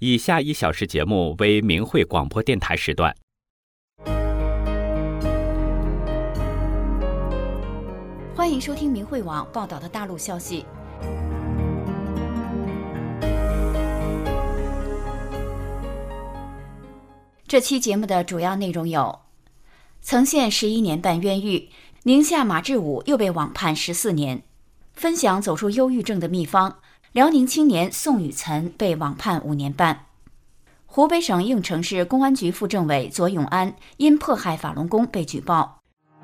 以下1小时节目为明慧广播电台时段。 欢迎收听明慧网报道的大陆消息。这期节目的主要内容有：曾陷11年半冤狱，宁夏马志武又被网判14年；分享走出忧郁症的秘方，辽宁青年宋雨岑被网判5年半；湖北省应城市公安局副政委左永安因迫害法轮功被举报。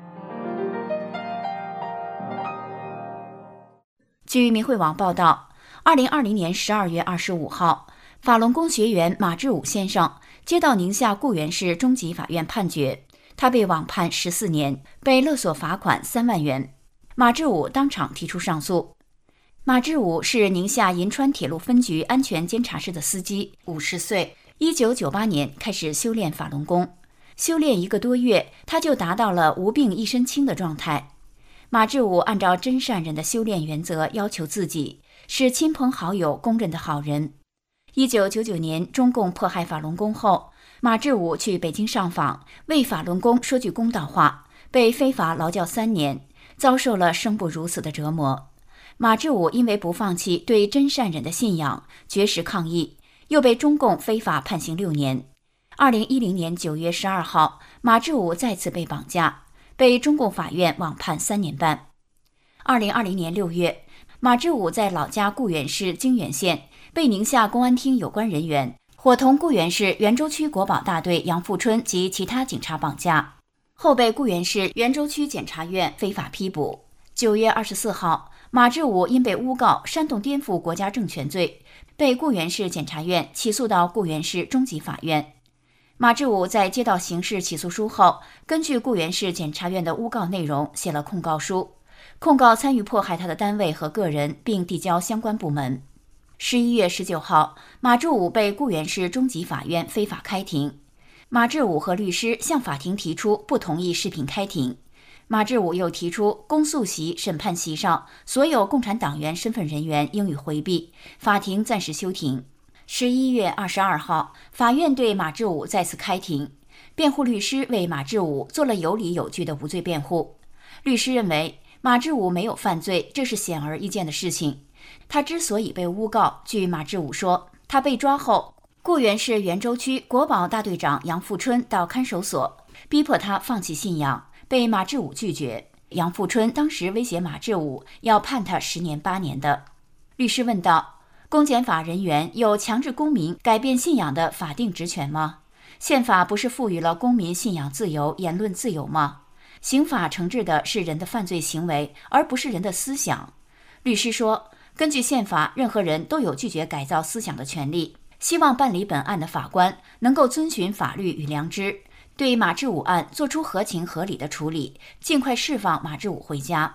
据明慧网报道，2020年12月25号，法轮功学员马志武先生接到宁夏固原市中级法院判决，他被网判14年，被勒索罚款3万元。马志武当场提出上诉。马志武是宁夏银川铁路分局安全监察室的司机，50岁，1998年开始修炼法轮功，修炼1个多月，他就达到了无病一身轻的状态。马志武按照真善人的修炼原则要求自己，是亲朋好友公认的好人。1999年中共迫害法轮功后，马志武去北京上访，为法轮功说句公道话，被非法劳教3年，遭受了生不如死的折磨。马志武因为不放弃对真善忍的信仰，绝食抗议，又被中共非法判刑6年。2010年9月12号，马志武再次被绑架，被中共法院网判3年半。2020年6月，马志武在老家固原市泾原县被宁夏公安厅有关人员伙同固原市袁州区国保大队杨富春及其他警察绑架，后被固原市袁州区检察院非法批捕。9月24号，马志武因被诬告煽动颠覆国家政权罪，被固原市检察院起诉到固原市中级法院。马志武在接到刑事起诉书后，根据固原市检察院的诬告内容写了控告书，控告参与迫害他的单位和个人，并递交相关部门。11月19号，马志武被固原市中级法院非法开庭。马志武和律师向法庭提出不同意视频开庭。马志武又提出公诉席审判席上所有共产党员身份人员应予回避，法庭暂时休庭。11月22号，法院对马志武再次开庭，辩护律师为马志武做了有理有据的无罪辩护。律师认为马志武没有犯罪，这是显而易见的事情。他之所以被诬告，据马志武说，他被抓后，固原市袁州区国保大队长杨富春到看守所逼迫他放弃信仰，被马志武拒绝。杨富春当时威胁马志武要判他10年8年的。律师问道，公检法人员有强制公民改变信仰的法定职权吗？宪法不是赋予了公民信仰自由、言论自由吗？刑法惩治的是人的犯罪行为，而不是人的思想。律师说，根据宪法，任何人都有拒绝改造思想的权利，希望办理本案的法官能够遵循法律与良知，对马志武案作出合情合理的处理，尽快释放马志武回家。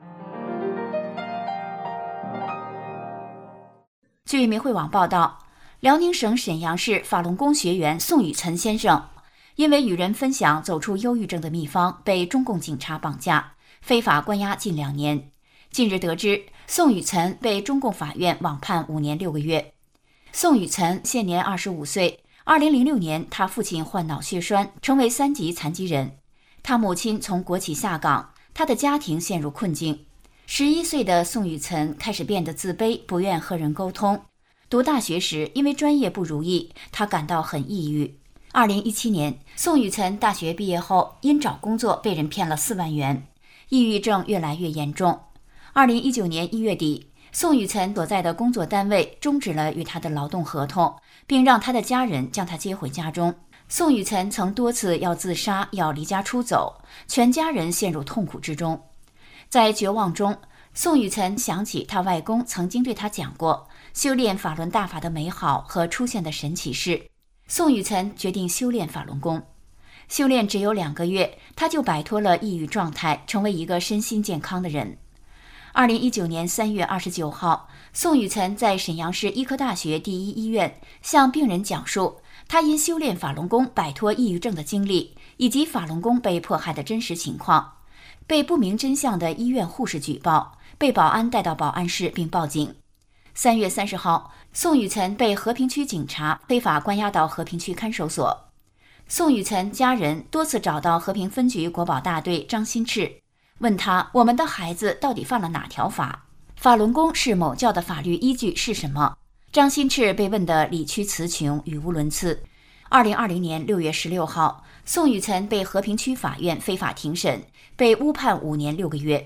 据明慧网报道，辽宁省沈阳市法轮功学员宋雨岑先生因为与人分享走出忧郁症的秘方，被中共警察绑架，非法关押近2年。近日得知，宋雨岑被中共法院网判5年6个月。宋雨岑现年25岁，2006年他父亲患脑血栓，成为3级残疾人。他母亲从国企下岗，他的家庭陷入困境。11岁的宋雨岑开始变得自卑，不愿和人沟通。读大学时，因为专业不如意，他感到很抑郁。2017年，宋雨岑大学毕业后，因找工作被人骗了4万元，抑郁症越来越严重。2019年1月底，宋雨岑所在的工作单位终止了与他的劳动合同，并让他的家人将他接回家中。宋雨岑曾多次要自杀，要离家出走，全家人陷入痛苦之中。在绝望中，宋雨岑想起他外公曾经对他讲过修炼法轮大法的美好和出现的神奇事。宋雨岑决定修炼法轮功。修炼只有2个月，他就摆脱了抑郁状态，成为一个身心健康的人。2019年3月29号，宋雨岑在沈阳市医科大学第一医院向病人讲述他因修炼法轮功摆脱抑郁症的经历，以及法轮功被迫害的真实情况。被不明真相的医院护士举报，被保安带到保安室并报警。3月30号， 宋雨岑被和平区警察非法关押到和平区看守所。宋雨岑家人多次找到和平分局国保大队张新赤，问他我们的孩子到底犯了哪条法？法轮功是某教的法律依据是什么？张新赤被问得理屈词穷，语无伦次。2020年6月16号，宋雨岑被和平区法院非法庭审，被误判5年6个月。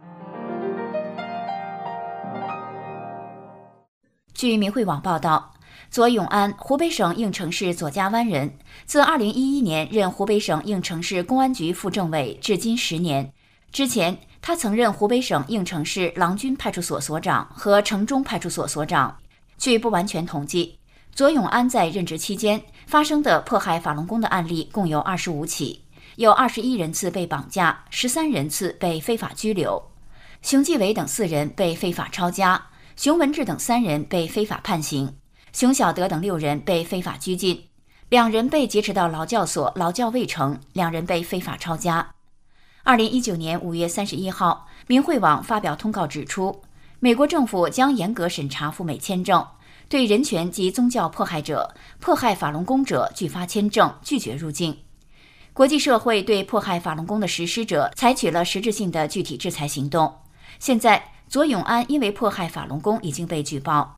据民汇网报道，左永安，湖北省应城市左家湾人，自2011年任湖北省应城市公安局副政委，至今10年。之前，他曾任湖北省应城市郎君派出所所长和城中派出所所长。据不完全统计，左永安在任职期间发生的迫害法轮功的案例共有25起，有21人次被绑架，13人次被非法拘留。熊继伟等4人被非法抄家，熊文志等3人被非法判刑，熊晓德等6人被非法拘禁，2人被劫持到劳教所，劳教未成，2人被非法抄家。2019年5月31号，民汇网发表通告指出，美国政府将严格审查赴美签证，对人权及宗教迫害者、迫害法轮功者拒发签证，拒绝入境。国际社会对迫害法轮功的实施者采取了实质性的具体制裁行动。现在，左永安因为迫害法轮功已经被举报。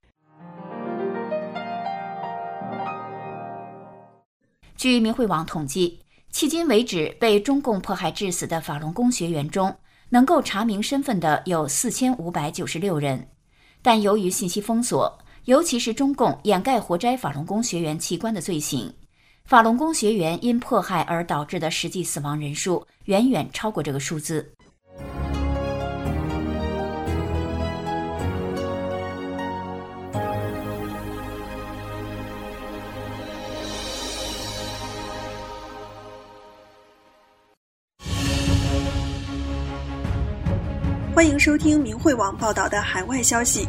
据民汇网统计，迄今为止被中共迫害致死的法轮功学员中，能够查明身份的有4596人，但由于信息封锁，尤其是中共掩盖活摘法轮功学员器官的罪行，法轮功学员因迫害而导致的实际死亡人数远远超过这个数字。 欢迎收听民汇网报道的海外消息。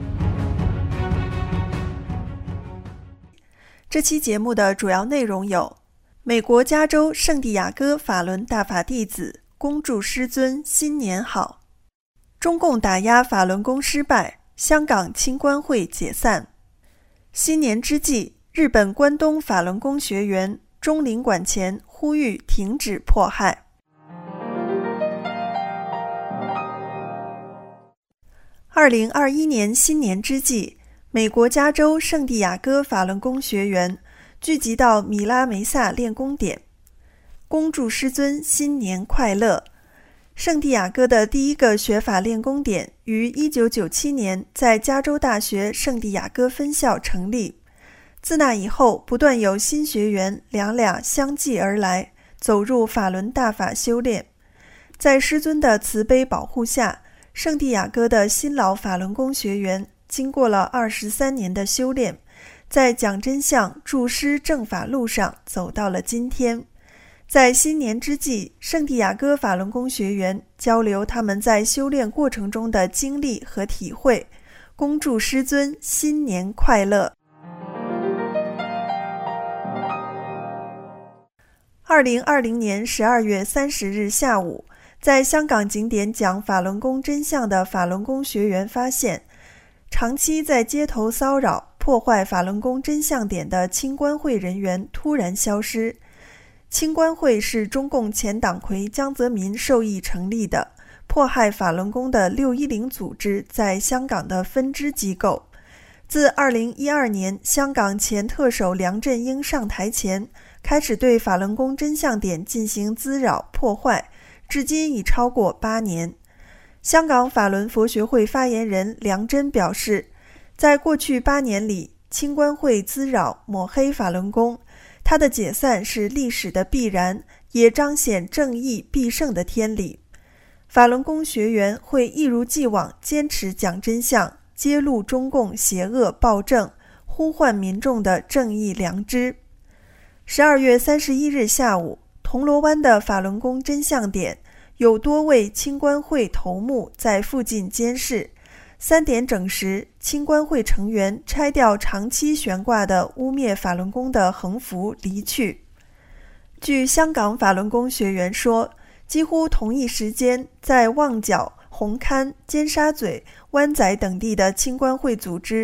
这期节目的主要内容有：美国加州圣地亚哥法轮大法弟子恭祝师尊新年好；中共打压法轮功失败，香港清官会解散；新年之际，日本关东法轮功学员中领馆前呼吁停止迫害。2021年新年之际，美国加州圣地亚哥法轮功学员聚集到米拉梅萨练功点，恭祝师尊新年快乐。圣地亚哥的第一个学法练功点于1997年在加州大学圣地亚哥分校成立，自那以后不断有新学员两两相继而来，走入法轮大法修炼。在师尊的慈悲保护下，圣地亚哥的新老法轮功学员经过了23年的修炼，在讲真相助师正法路上走到了今天。在新年之际，圣地亚哥法轮功学员交流他们在修炼过程中的经历和体会，恭祝师尊新年快乐。2020年12月30日下午，在香港景点讲法轮功真相的法轮功学员发现，长期在街头骚扰破坏法轮功真相点的清官会人员突然消失。清官会是中共前党魁江泽民授意成立的迫害法轮功的610组织在香港的分支机构。自2012年香港前特首梁振英上台前，开始对法轮功真相点进行滋扰破坏，至今已超过8年。香港法轮佛学会发言人梁真表示，在过去8年里，清官会滋扰抹黑法轮功，它的解散是历史的必然，也彰显正义必胜的天理。法轮功学员会一如既往坚持讲真相，揭露中共邪恶暴政，呼唤民众的正义良知。12月31日下午，铜锣湾的法轮功真相点有多位清官会头目在附近监视。3点整时，清官会成员拆掉长期悬挂的污蔑法轮功的横幅离去。据香港法轮功学员说，几乎同一时间，在旺角、红磡、尖沙咀、湾仔等地的清官会组织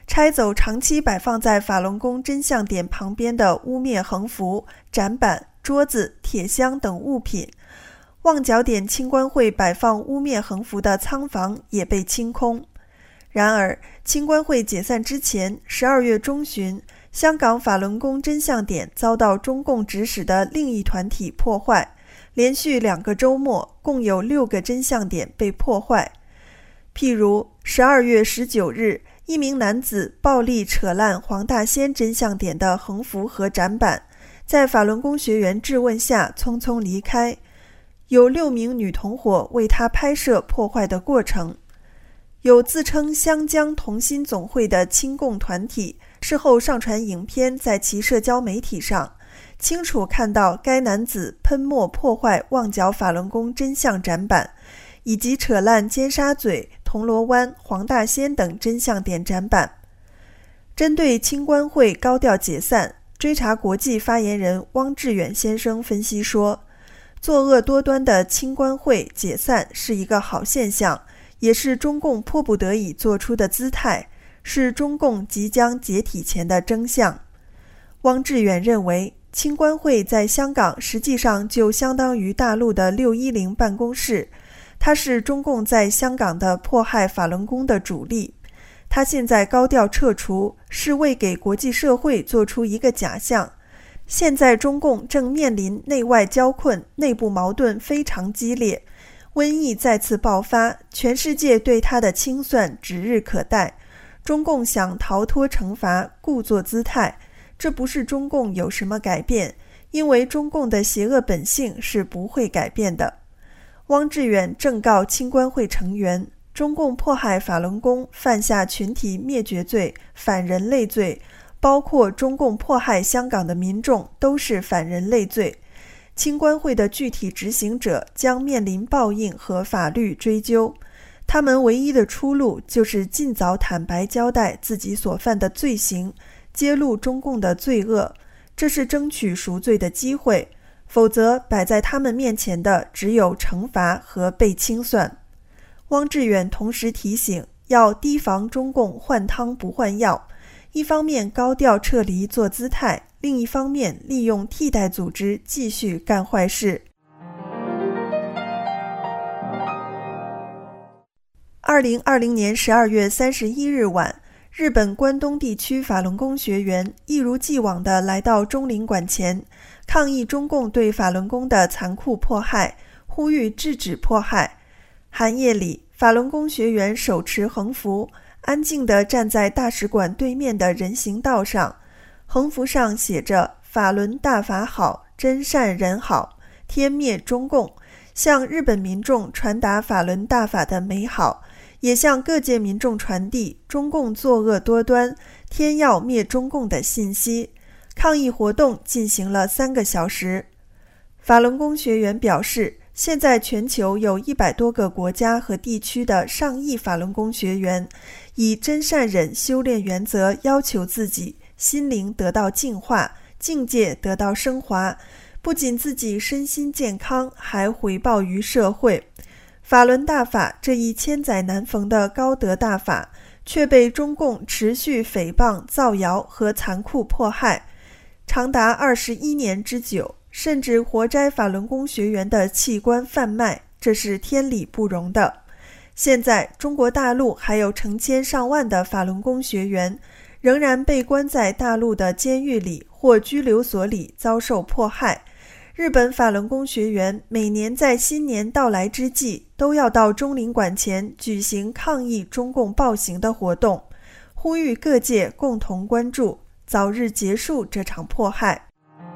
拆走长期摆放在法轮功真相点旁边的污蔑横幅、展板、桌子、铁箱等物品。旺角点清官会摆放污蔑横幅的仓房也被清空。然而，清官会解散之前，12月中旬，香港法轮功真相点遭到中共指使的另一团体破坏，连续2个周末，共有6个真相点被破坏。譬如12月19日，一名男子暴力扯烂黄大仙真相点的横幅和展板，在法轮功学员质问下匆匆离开，有6名女同伙为他拍摄破坏的过程。有自称湘江同心总会的亲共团体事后上传影片在其社交媒体上，清楚看到该男子喷墨破坏旺角法轮功真相展板，以及扯烂尖沙咀、铜锣湾、黄大仙等真相点展板。针对清官会高调解散，追查国际发言人汪志远先生分析说，作恶多端的清官会解散是一个好现象，也是中共迫不得已做出的姿态，是中共即将解体前的征象。汪志远认为，清官会在香港实际上就相当于大陆的610办公室，它是中共在香港的迫害法轮功的主力。它现在高调撤除，是为给国际社会做出一个假象。现在中共正面临内外交困，内部矛盾非常激烈，瘟疫再次爆发，全世界对它的清算指日可待。中共想逃脱惩罚，故作姿态，这不是中共有什么改变，因为中共的邪恶本性是不会改变的。汪志远正告清官会成员，中共迫害法轮功，犯下群体灭绝罪、反人类罪，包括中共迫害香港的民众都是反人类罪。清官会的具体执行者将面临报应和法律追究，他们唯一的出路就是尽早坦白交代自己所犯的罪行，揭露中共的罪恶，这是争取赎罪的机会，否则摆在他们面前的只有惩罚和被清算。汪志远同时提醒，要提防中共换汤不换药，一方面高调撤离做姿态，另一方面利用替代组织继续干坏事。2020年12月31日晚，日本关东地区法轮功学员一如既往地来到中领馆前，抗议中共对法轮功的残酷迫害，呼吁制止迫害。寒夜里，法轮功学员手持横幅，安静地站在大使馆对面的人行道上，横幅上写着法轮大法好，真善人好，天灭中共，向日本民众传达法轮大法的美好，也向各界民众传递中共作恶多端，天要灭中共的信息。抗议活动进行了3个小时。法轮功学员表示，现在全球有100多个国家和地区的上亿法轮功学员，以真善忍修炼原则要求自己心灵得到净化，境界得到升华，不仅自己身心健康，还回报于社会。法轮大法这一千载难逢的高德大法，却被中共持续诽谤、造谣和残酷迫害，长达21年之久，甚至活摘法轮功学员的器官贩卖，这是天理不容的。现在中国大陆还有成千上万的法轮功学员仍然被关在大陆的监狱里或拘留所里遭受迫害。日本法轮功学员每年在新年到来之际，都要到中领馆前举行抗议中共暴行的活动，呼吁各界共同关注，早日结束这场迫害。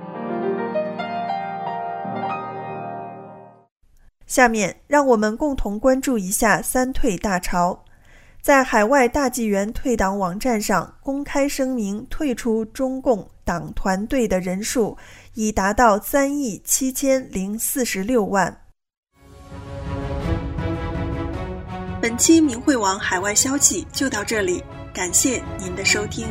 下面让我们共同关注一下三退大潮。在海外大纪元退党网站上公开声明退出中共党团队的人数已达到3.7046亿。本期明慧网海外消息就到这里，感谢您的收听。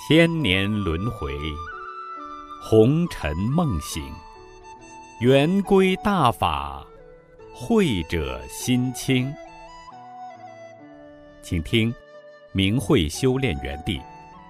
千年轮回，红尘梦醒，圆规大法，慧者心清。请听明慧修炼园地。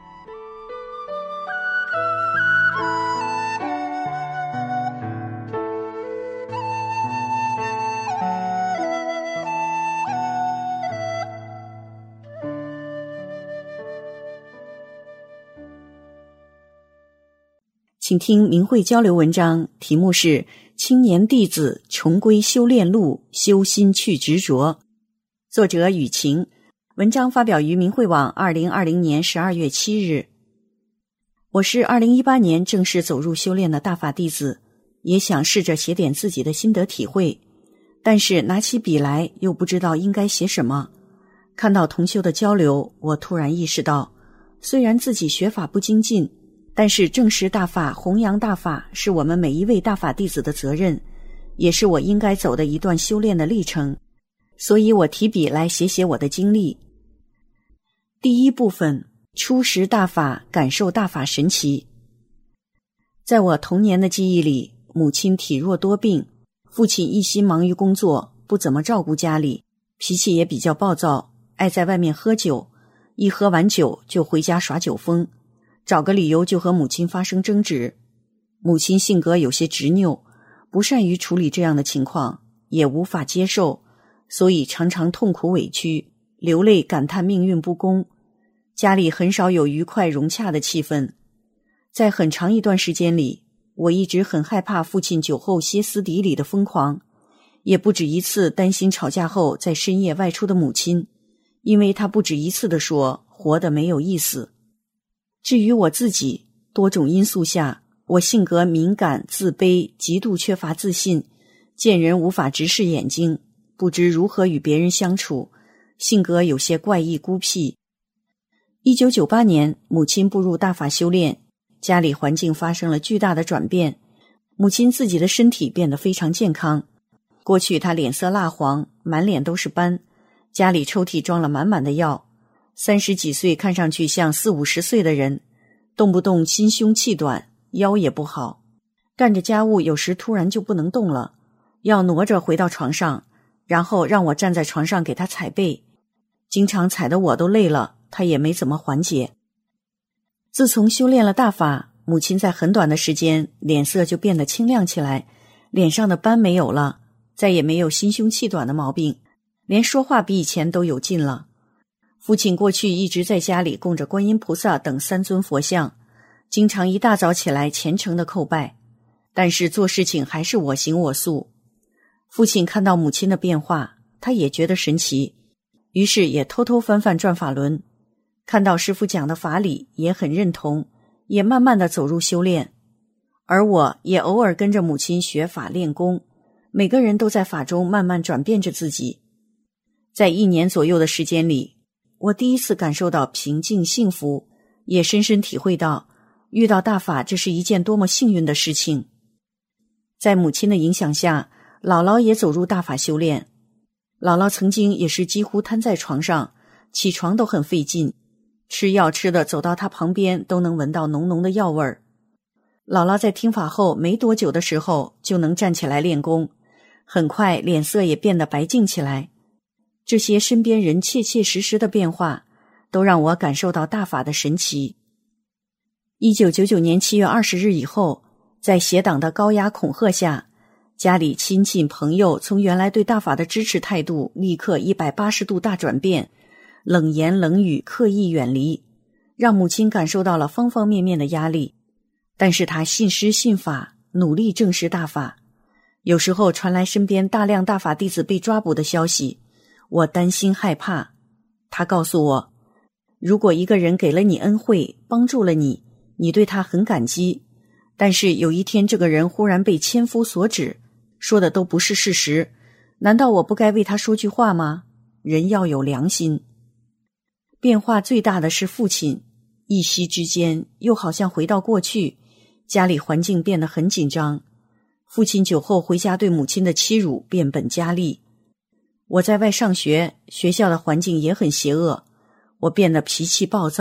请听明慧交流文章，题目是《青年弟子重归修炼路，修心去执着》，作者雨晴。文章发表于明慧网2020年12月7日。我是2018年正式走入修炼的大法弟子，也想试着写点自己的心得体会，但是拿起笔来又不知道应该写什么。看到同修的交流，我突然意识到，虽然自己学法不精进，但是正视大法、弘扬大法是我们每一位大法弟子的责任，也是我应该走的一段修炼的历程。所以我提笔来写写我的经历。第一部分，初识大法，感受大法神奇。在我童年的记忆里，母亲体弱多病，父亲一心忙于工作，不怎么照顾家里，脾气也比较暴躁，爱在外面喝酒，一喝完酒就回家耍酒疯，找个理由就和母亲发生争执。母亲性格有些执拗，不善于处理这样的情况，也无法接受，所以常常痛苦委屈，流泪感叹命运不公。家里很少有愉快融洽的气氛。在很长一段时间里，我一直很害怕父亲酒后歇斯底里的疯狂，也不止一次担心吵架后在深夜外出的母亲，因为他不止一次地说活得没有意思。至于我自己，多种因素下，我性格敏感、自卑，极度缺乏自信，见人无法直视眼睛，不知如何与别人相处，性格有些怪异孤僻。1998年，母亲步入大法修炼，家里环境发生了巨大的转变，母亲自己的身体变得非常健康。过去她脸色蜡黄，满脸都是斑，家里抽屉装了满满的药，30几岁看上去像40、50岁的人，动不动心胸气短，腰也不好，干着家务有时突然就不能动了，要挪着回到床上，然后让我站在床上给他踩背，经常踩得我都累了，他也没怎么缓解。自从修炼了大法，母亲在很短的时间脸色就变得清亮起来，脸上的斑没有了，再也没有心胸气短的毛病，连说话比以前都有劲了。父亲过去一直在家里供着观音菩萨等3尊佛像，经常一大早起来虔诚地叩拜，但是做事情还是我行我素。父亲看到母亲的变化，他也觉得神奇，于是也偷偷翻翻转法轮，看到师父讲的法理也很认同，也慢慢地走入修炼。而我也偶尔跟着母亲学法练功，每个人都在法中慢慢转变着自己。在1年左右的时间里，我第一次感受到平静幸福，也深深体会到遇到大法这是一件多么幸运的事情。在母亲的影响下，姥姥也走入大法修炼。姥姥曾经也是几乎瘫在床上，起床都很费劲，吃药吃的走到她旁边都能闻到浓浓的药味儿。姥姥在听法后没多久的时候就能站起来练功，很快脸色也变得白净起来。这些身边人切切实实的变化，都让我感受到大法的神奇。1999年7月20日以后，在邪党的高压恐吓下，家里亲戚朋友从原来对大法的支持态度立刻180度大转变，冷言冷语，刻意远离，让母亲感受到了方方面面的压力。但是她信师信法，努力正视大法。有时候传来身边大量大法弟子被抓捕的消息，我担心害怕。他告诉我，如果一个人给了你恩惠，帮助了你，你对他很感激，但是有一天这个人忽然被千夫所指，说的都不是事实，难道我不该为他说句话吗？人要有良心。变化最大的是父亲，一夕之间又好像回到过去，家里环境变得很紧张。父亲酒后回家对母亲的欺辱变本加厉。我在外上学，学校的环境也很邪恶，我变得脾气暴躁，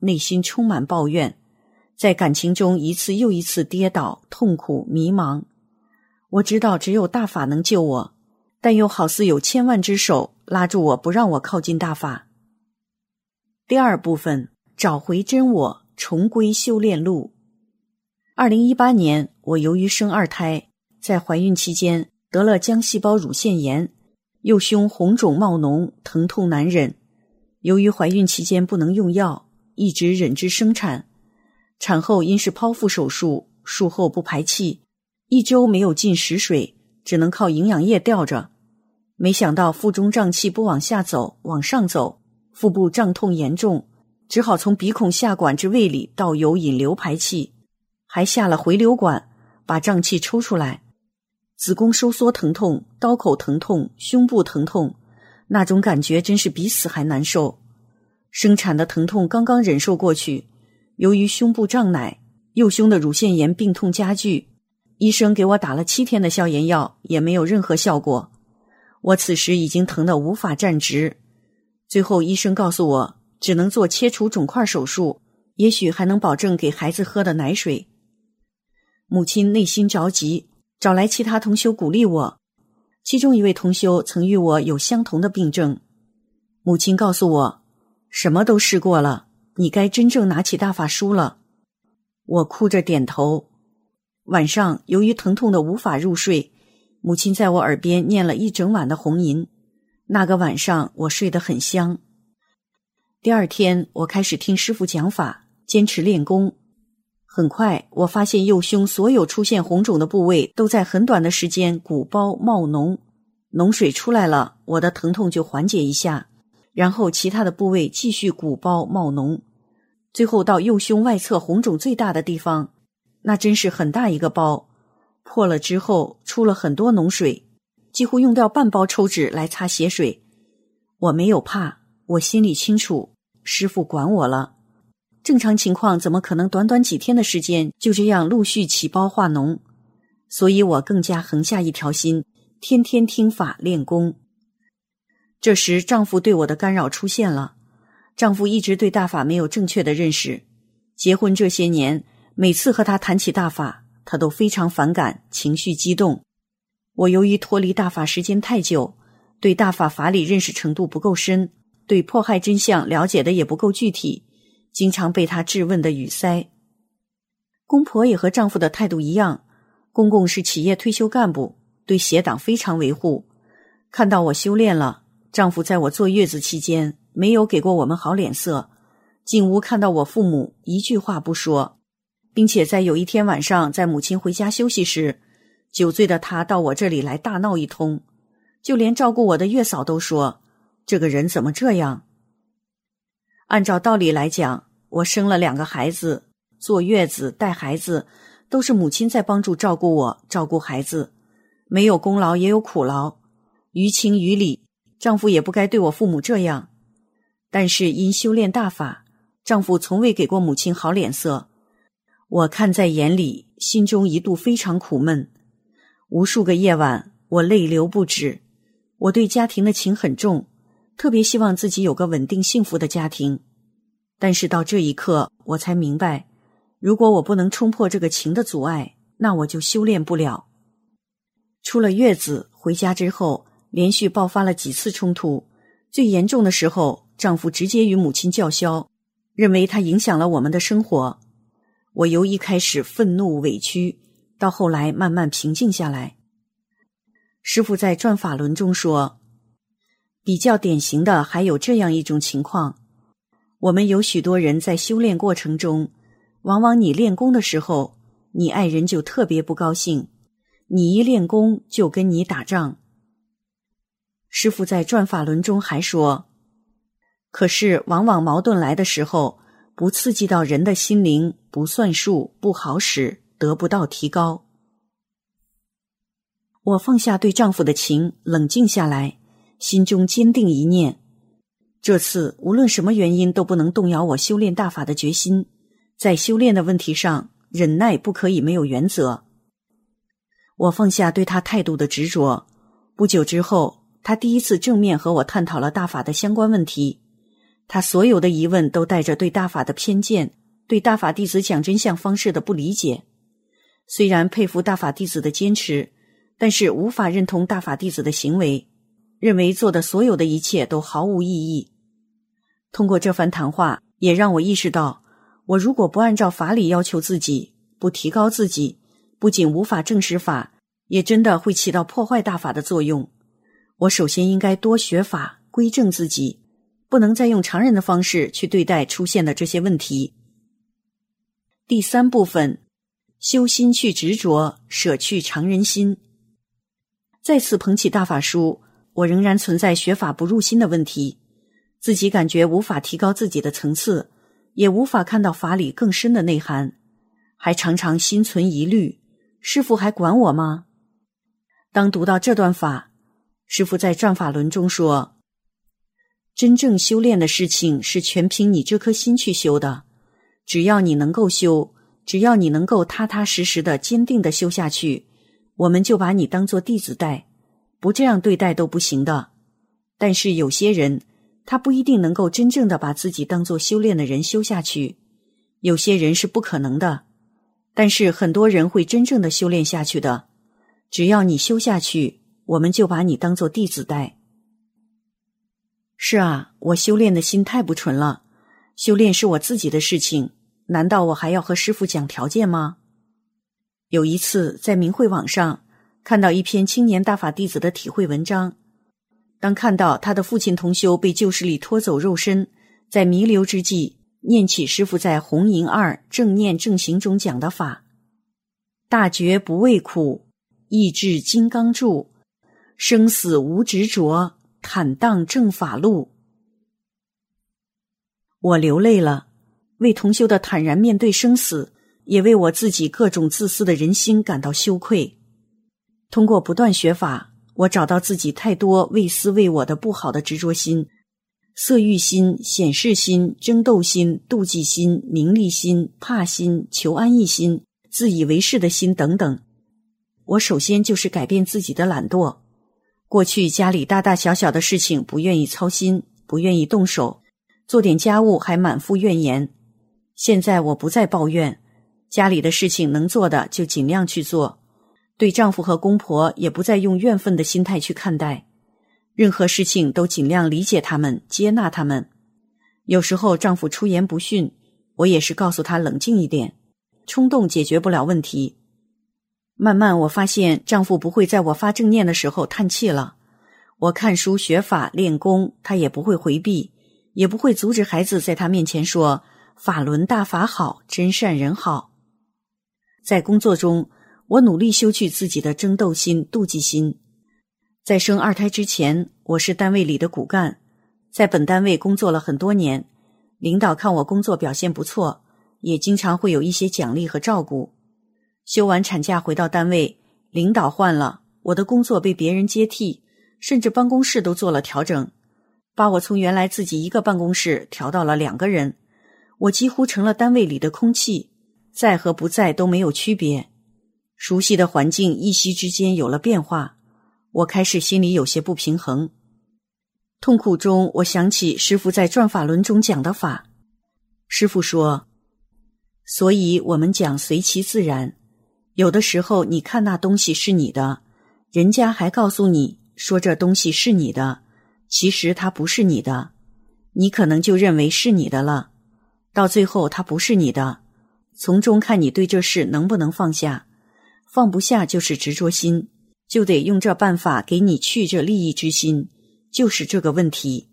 内心充满抱怨，在感情中一次又一次跌倒，痛苦迷茫。我知道只有大法能救我，但又好似有千万只手拉住我，不让我靠近大法。第二部分，找回真我，重归修炼路。2018年，我由于生二胎，在怀孕期间得了浆细胞乳腺炎，右胸红肿冒脓，疼痛难忍。由于怀孕期间不能用药，一直忍至生产。产后因是剖腹手术，术后不排气，1周没有进食水，只能靠营养液吊着。没想到腹中胀气不往下走，往上走，腹部胀痛严重，只好从鼻孔下管至胃里倒油引流排气，还下了回流管，把胀气抽出来。子宫收缩疼痛，刀口疼痛，胸部疼痛，那种感觉真是比死还难受。生产的疼痛刚刚忍受过去，由于胸部胀奶，右胸的乳腺炎病痛加剧，医生给我打了7天的消炎药，也没有任何效果。我此时已经疼得无法站直，最后医生告诉我，只能做切除肿块手术，也许还能保证给孩子喝的奶水。母亲内心着急，找来其他同修鼓励我，其中一位同修曾与我有相同的病症。母亲告诉我，什么都试过了，你该真正拿起大法书了。我哭着点头。晚上由于疼痛的无法入睡，母亲在我耳边念了1整晚的红吟，那个晚上我睡得很香。第二天我开始听师父讲法，坚持练功。很快我发现右胸所有出现红肿的部位都在很短的时间鼓包冒脓，脓水出来了，我的疼痛就缓解一下，然后其他的部位继续鼓包冒脓，最后到右胸外侧红肿最大的地方，那真是很大一个包，破了之后出了很多脓水，几乎用掉半包抽纸来擦血水。我没有怕，我心里清楚，师父管我了。正常情况怎么可能短短几天的时间就这样陆续起包化脓？所以我更加横下一条心，天天听法练功。这时丈夫对我的干扰出现了。丈夫一直对大法没有正确的认识，结婚这些年，每次和他谈起大法，他都非常反感，情绪激动。我由于脱离大法时间太久，对大法法理认识程度不够深，对迫害真相了解的也不够具体，经常被他质问的语塞。公婆也和丈夫的态度一样，公公是企业退休干部，对邪党非常维护。看到我修炼了，丈夫在我坐月子期间没有给过我们好脸色，进屋看到我父母一句话不说，并且在有一天晚上在母亲回家休息时，酒醉的他到我这里来大闹一通，就连照顾我的月嫂都说，这个人怎么这样？按照道理来讲，我生了2个孩子，坐月子带孩子都是母亲在帮助照顾我，照顾孩子，没有功劳也有苦劳，于情于理，丈夫也不该对我父母这样。但是因修炼大法，丈夫从未给过母亲好脸色，我看在眼里，心中一度非常苦闷。无数个夜晚我泪流不止，我对家庭的情很重，特别希望自己有个稳定幸福的家庭。但是到这一刻我才明白，如果我不能冲破这个情的阻碍，那我就修炼不了。出了月子回家之后，连续爆发了几次冲突，最严重的时候，丈夫直接与母亲叫嚣，认为她影响了我们的生活。我由一开始愤怒委屈，到后来慢慢平静下来。师父在转法轮中说，比较典型的还有这样一种情况，我们有许多人在修炼过程中，往往你练功的时候，你爱人就特别不高兴，你一练功就跟你打仗。师父在转法轮中还说，可是往往矛盾来的时候，不刺激到人的心灵，不算数，不好使，得不到提高。我放下对丈夫的情，冷静下来，心中坚定一念，这次无论什么原因都不能动摇我修炼大法的决心，在修炼的问题上，忍耐不可以没有原则。我放下对他态度的执着，不久之后，他第一次正面和我探讨了大法的相关问题。 他所有的疑问都带着对大法的偏见，对大法弟子讲真相方式的不理解。虽然佩服大法弟子的坚持，但是无法认同大法弟子的行为，认为做的所有的一切都毫无意义。通过这番谈话，也让我意识到，我如果不按照法理要求自己，不提高自己，不仅无法证实法，也真的会起到破坏大法的作用。我首先应该多学法，归正自己，不能再用常人的方式去对待出现的这些问题。第3部分，修心去执着，舍去常人心。再次捧起大法书，我仍然存在学法不入心的问题，自己感觉无法提高自己的层次，也无法看到法理更深的内涵，还常常心存疑虑，师父还管我吗？当读到这段法，师父在转法轮中说，真正修炼的事情是全凭你这颗心去修的，只要你能够修，只要你能够踏踏实实的坚定的修下去，我们就把你当作弟子待，不这样对待都不行的。但是有些人他不一定能够真正的把自己当作修炼的人修下去，有些人是不可能的，但是很多人会真正的修炼下去的。只要你修下去，我们就把你当作弟子待。是啊，我修炼的心太不纯了，修炼是我自己的事情，难道我还要和师父讲条件吗？有一次在明慧网上看到一篇青年大法弟子的体会文章，当看到他的父亲同修被旧势力拖走肉身，在弥留之际念起师父在红银2正念正行中讲的法，大觉不畏苦，意志金刚柱，生死无执着，坦荡正法路。我流泪了，为同修的坦然面对生死，也为我自己各种自私的人心感到羞愧。通过不断学法，我找到自己太多为私为我的不好的执着心，色欲心、显示心、争斗心、妒忌心、名利心、怕心、求安逸心、自以为是的心等等。我首先就是改变自己的懒惰。过去家里大大小小的事情不愿意操心，不愿意动手，做点家务还满腹怨言。现在我不再抱怨，家里的事情能做的就尽量去做，对丈夫和公婆也不再用怨愤的心态去看待，任何事情都尽量理解他们，接纳他们。有时候丈夫出言不逊，我也是告诉他冷静一点，冲动解决不了问题。慢慢我发现丈夫不会在我发正念的时候叹气了，我看书学法练功，他也不会回避，也不会阻止孩子在他面前说法轮大法好，真善人好。在工作中，我努力修去自己的争斗心、妒忌心。在生2胎之前，我是单位里的骨干，在本单位工作了很多年，领导看我工作表现不错，也经常会有一些奖励和照顾。休完产假回到单位，领导换了，我的工作被别人接替，甚至办公室都做了调整，把我从原来自己一个办公室调到了2个人，我几乎成了单位里的空气，在和不在都没有区别。熟悉的环境一夕之间有了变化，我开始心里有些不平衡。痛苦中，我想起师父在转法轮中讲的法。师父说，所以我们讲随其自然，有的时候你看那东西是你的，人家还告诉你说这东西是你的，其实它不是你的，你可能就认为是你的了，到最后它不是你的，从中看你对这事能不能放下，放不下就是执着心，就得用这办法给你去这利益之心，就是这个问题。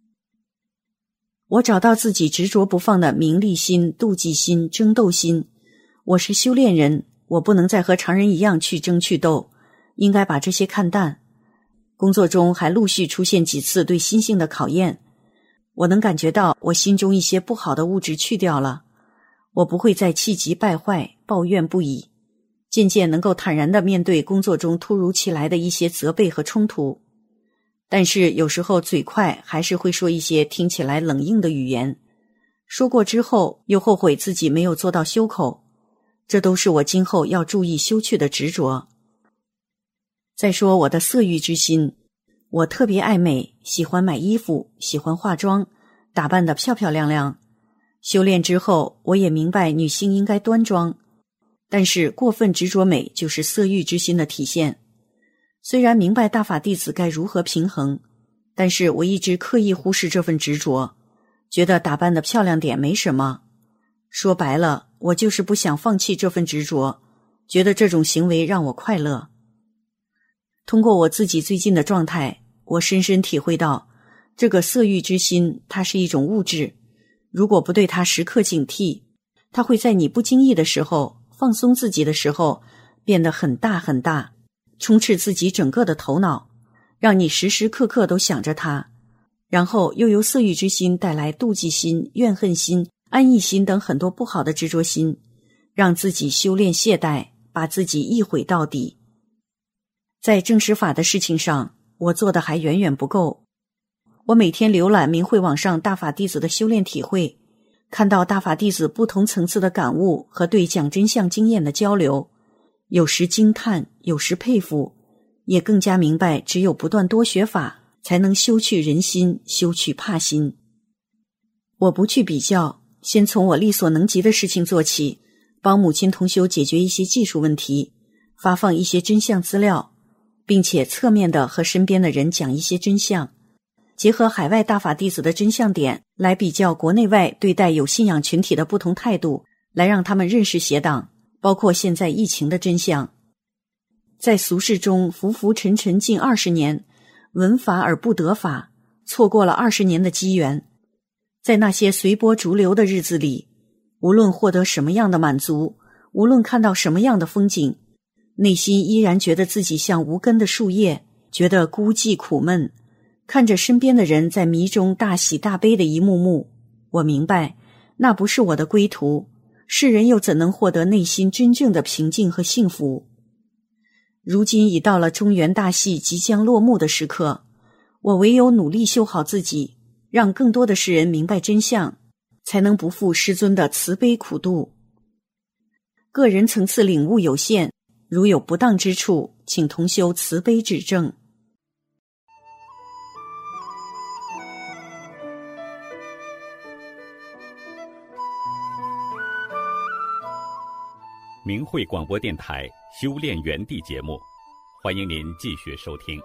我找到自己执着不放的名利心、妒忌心、争斗心，我是修炼人，我不能再和常人一样去争去斗，应该把这些看淡。工作中还陆续出现几次对心性的考验，我能感觉到我心中一些不好的物质去掉了，我不会再气急败坏、抱怨不已，渐渐能够坦然地面对工作中突如其来的一些责备和冲突。但是有时候嘴快还是会说一些听起来冷硬的语言，说过之后又后悔自己没有做到修口，这都是我今后要注意修去的执着。再说我的色欲之心，我特别爱美，喜欢买衣服，喜欢化妆， 打扮得漂漂亮亮。修炼之后，我也明白女性应该端庄，但是过分执着美就是色欲之心的体现。虽然明白大法弟子该如何平衡，但是我一直刻意忽视这份执着，觉得打扮得漂亮点没什么。说白了，我就是不想放弃这份执着，觉得这种行为让我快乐。通过我自己最近的状态，我深深体会到，这个色欲之心，它是一种物质，如果不对它时刻警惕，它会在你不经意的时候，放松自己的时候，变得很大很大，充斥自己整个的头脑，让你时时刻刻都想着它，然后又由色欲之心带来妒忌心、怨恨心、安逸心等很多不好的执着心，让自己修炼懈怠，把自己一毁到底。在正实法的事情上，我做的还远远不够。我每天浏览明慧网上大法弟子的修炼体会，看到大法弟子不同层次的感悟和对讲真相经验的交流，有时惊叹，有时佩服，也更加明白只有不断多学法，才能修去人心，修去怕心。我不去比较，先从我力所能及的事情做起，帮母亲同修解决一些技术问题，发放一些真相资料，并且侧面的和身边的人讲一些真相，结合海外大法弟子的真相点来比较国内外对待有信仰群体的不同态度，来让他们认识邪党，包括现在疫情的真相。在俗世中浮浮沉沉近20年，闻法而不得法，错过了20年的机缘。在那些随波逐流的日子里，无论获得什么样的满足，无论看到什么样的风景，内心依然觉得自己像无根的树叶，觉得孤寂苦闷。看着身边的人在迷中大喜大悲的一幕幕，我明白，那不是我的归途，世人又怎能获得内心真正的平静和幸福？如今已到了中原大戏即将落幕的时刻，我唯有努力修好自己，让更多的世人明白真相，才能不负师尊的慈悲苦度。个人层次领悟有限，如有不当之处，请同修慈悲指正。 明慧广播电台修炼园地节目，欢迎您继续收听。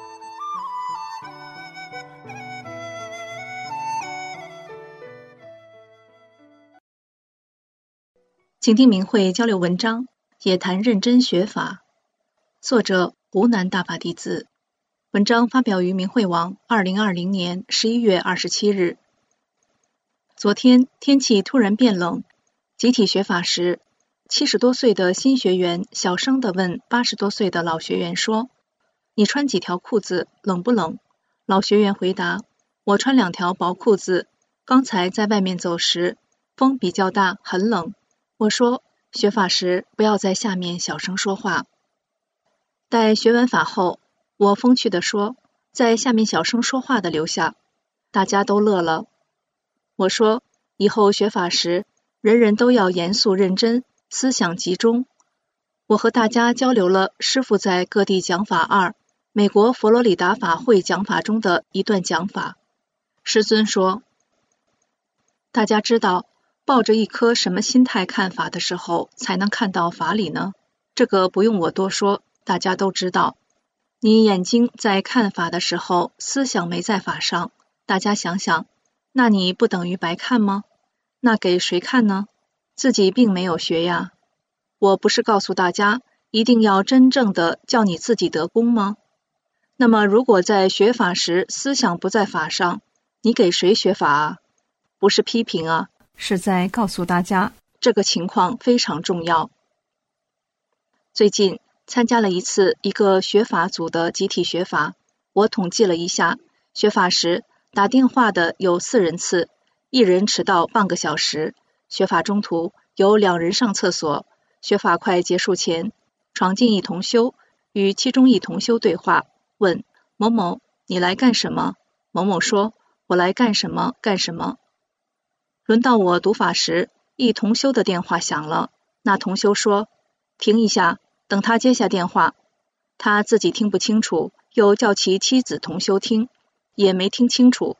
请听明慧交流文章，也谈认真学法。作者湖南大法弟子。文章发表于明慧网2020年11月27日。昨天天气突然变冷，集体学法时，70多岁的新学员小声地问80多岁的老学员说：“你穿几条裤子，冷不冷？”老学员回答：“我穿2条薄裤子，刚才在外面走时，风比较大，很冷。”我说：“学法时不要在下面小声说话。”待学完法后，我风趣地说：“在下面小声说话的留下。”大家都乐了。我说：“以后学法时，人人都要严肃认真，思想集中。”我和大家交流了师父在各地讲法2美国佛罗里达法会讲法中的一段讲法。师尊说：“大家知道抱着一颗什么心态看法的时候才能看到法理呢？这个不用我多说，大家都知道。你眼睛在看法的时候，思想没在法上，大家想想，那你不等于白看吗？那给谁看呢？自己并没有学呀。我不是告诉大家一定要真正的叫你自己得功吗？那么如果在学法时思想不在法上，你给谁学法啊？不是批评啊，是在告诉大家这个情况非常重要。最近参加了一个学法组的集体学法，我统计了一下，学法时打电话的有4人次，一人迟到半个小时，学法中途有2人上厕所，学法快结束前，闯进一同修，与其中一同修对话，问某某你来干什么？某某说我来干什么干什么。轮到我读法时，一同修的电话响了，那同修说停一下，等他接下电话。他自己听不清楚，又叫其妻子同修听，也没听清楚。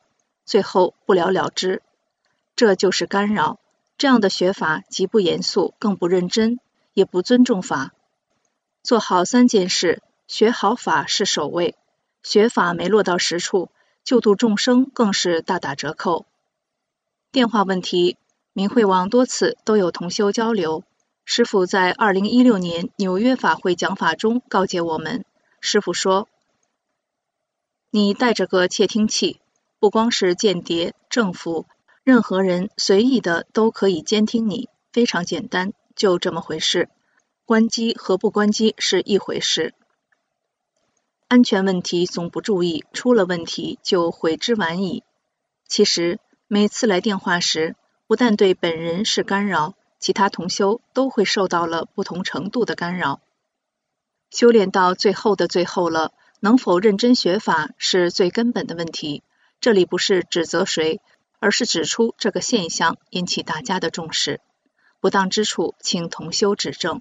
最后不了了之。这就是干扰。这样的学法极不严肃，更不认真，也不尊重法。做好3件事，学好法是首位，学法没落到实处，救度众生更是大打折扣。电话问题，明慧网多次都有同修交流。师父在2016年纽约法会讲法中告诫我们，师父说，你带着个窃听器，不光是间谍、政府，任何人随意的都可以监听你，非常简单，就这么回事。关机和不关机是一回事。安全问题总不注意，出了问题就悔之晚矣。其实每次来电话时，不但对本人是干扰，其他同修都会受到了不同程度的干扰。修炼到最后的最后了，能否认真学法是最根本的问题。这里不是指责谁，而是指出这个现象，引起大家的重视。不当之处，请同修指正。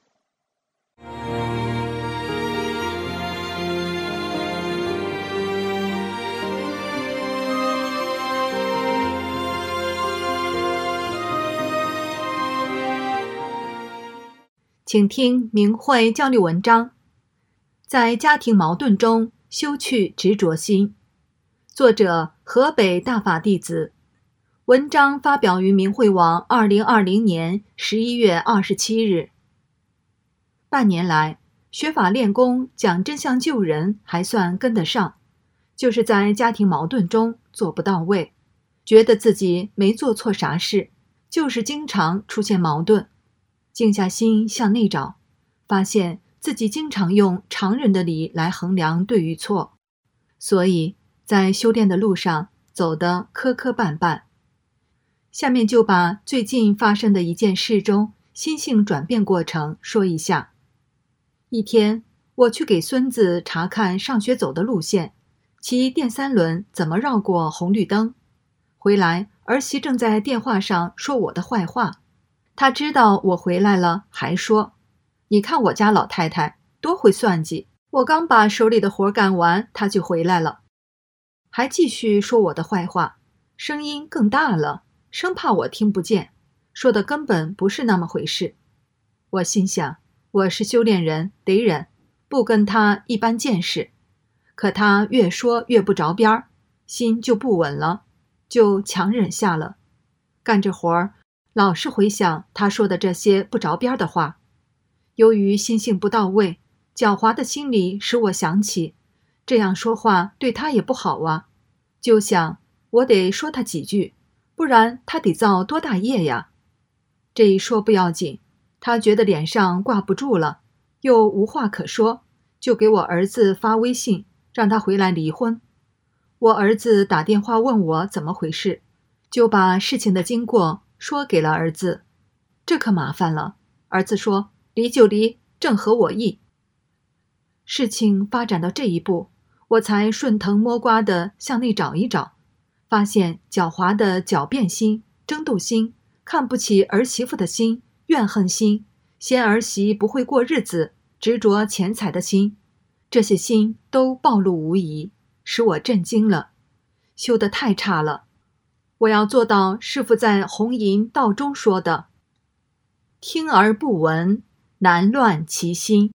请听明慧交流文章，在家庭矛盾中修去执着心。作者河北大法弟子。文章发表于明慧网2020年11月27日。半年来，学法练功讲真相救人还算跟得上，就是在家庭矛盾中做不到位，觉得自己没做错啥事，就是经常出现矛盾。静下心向内找，发现自己经常用常人的理来衡量对与错，所以在修炼的路上走得磕磕绊绊。下面就把最近发生的一件事中心性转变过程说一下。一天，我去给孙子查看上学走的路线，骑电3轮怎么绕过红绿灯。回来，儿媳正在电话上说我的坏话。他知道我回来了，还说，你看我家老太太多会算计，我刚把手里的活干完，她就回来了。还继续说我的坏话，声音更大了，生怕我听不见，说的根本不是那么回事。我心想，我是修炼人，得忍，不跟他一般见识。可他越说越不着边儿，心就不稳了，就强忍下了。干这活儿老是回想他说的这些不着边的话，由于心性不到位，狡猾的心理使我想起，这样说话对他也不好啊。就想，我得说他几句，不然他得造多大业呀。这一说不要紧，他觉得脸上挂不住了，又无话可说，就给我儿子发微信，让他回来离婚。我儿子打电话问我怎么回事，就把事情的经过说给了儿子。这可麻烦了，儿子说离就离，正合我意。事情发展到这一步，我才顺藤摸瓜地向内找一找，发现狡猾的狡辩心、争斗心、看不起儿媳妇的心、怨恨心、嫌儿媳不会过日子、执着钱财的心，这些心都暴露无遗，使我震惊了。修得太差了，我要做到师父在红银道中说的，听而不闻，难乱其心。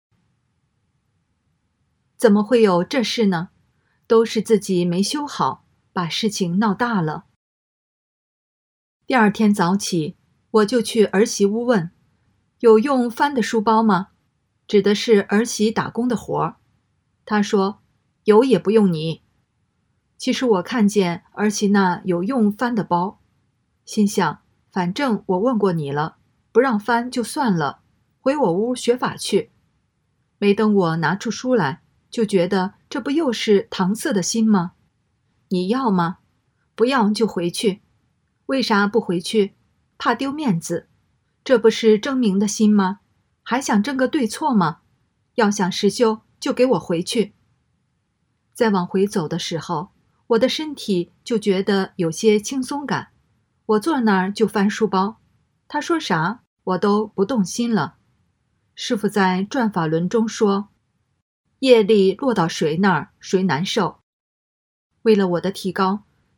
怎么会有这事呢？都是自己没修好，把事情闹大了。第二天早起，我就去儿媳屋问，有用帆的书包吗？指的是儿媳打工的活。她说，有也不用你。其实我看见儿媳那有用帆的包，心想，反正我问过你了，不让翻就算了，回我屋学法去。没等我拿出书来，就觉得这不又是搪塞的心吗？你要吗？不要就回去。为啥不回去？怕丢面子。这不是争名的心吗？还想争个对错吗？要想实修，就给我回去。再往回走的时候，我的身体就觉得有些轻松感。我坐那儿就翻书包，他说啥我都不动心了。师父在转法轮中说，业力落到谁那儿，谁难受。为了我的提高，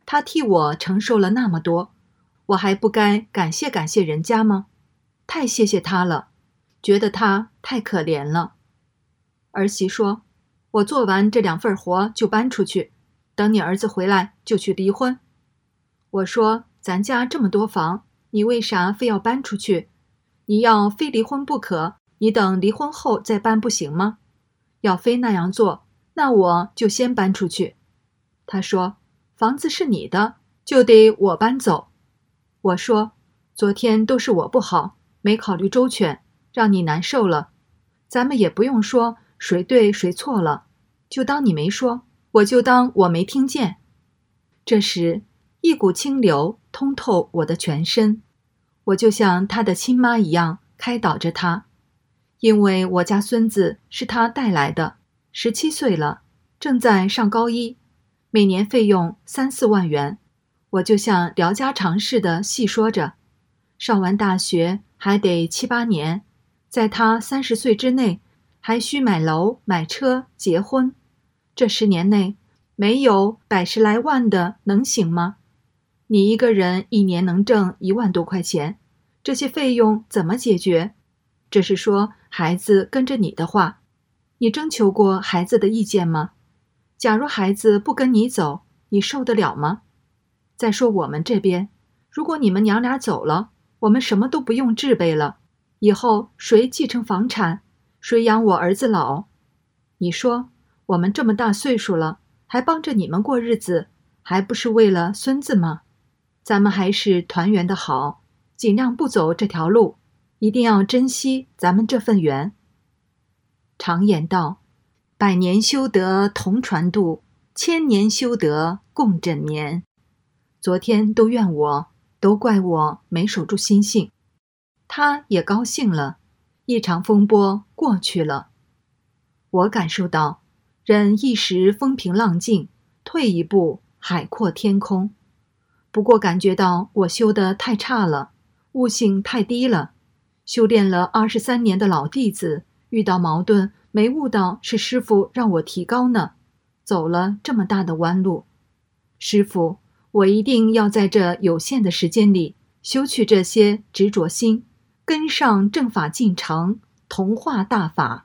他替我承受了那么多，我还不该感谢感谢人家吗？太谢谢他了，觉得他太可怜了。儿媳说，我做完这2份活就搬出去，等你儿子回来就去离婚。我说，咱家这么多房，你为啥非要搬出去？你要非离婚不可，你等离婚后再搬不行吗？要非那样做，那我就先搬出去。他说，房子是你的，就得我搬走。我说，昨天都是我不好，没考虑周全，让你难受了。咱们也不用说谁对谁错了，就当你没说，我就当我没听见。这时，一股清流通透我的全身，我就像他的亲妈一样开导着他。因为我家孙子是他带来的，17岁了，正在上高1，每年费用3、4万元。我就像聊家常似的细说着，上完大学还得7、8年，在他30岁之内还需买楼、买车、结婚。这10年内没有100、10来万的能行吗？你一个人1年能挣1万多块钱，这些费用怎么解决？这是说孩子跟着你的话，你征求过孩子的意见吗？假如孩子不跟你走，你受得了吗？再说我们这边，如果你们娘俩走了，我们什么都不用置备了，以后谁继承房产，谁养我儿子老？你说我们这么大岁数了，还帮着你们过日子，还不是为了孙子吗？咱们还是团圆的好，尽量不走这条路，一定要珍惜咱们这份缘。常言道，100年修得同船渡，1000年修得共枕眠。昨天都怨我，都怪我没守住心性。他也高兴了，一场风波过去了。我感受到，人一时风平浪静，退一步海阔天空。不过感觉到我修得太差了，悟性太低了。修炼了23年的老弟子，遇到矛盾没悟到是师父让我提高呢，走了这么大的弯路。师父，我一定要在这有限的时间里修去这些执着心，跟上正法进程，同化大法。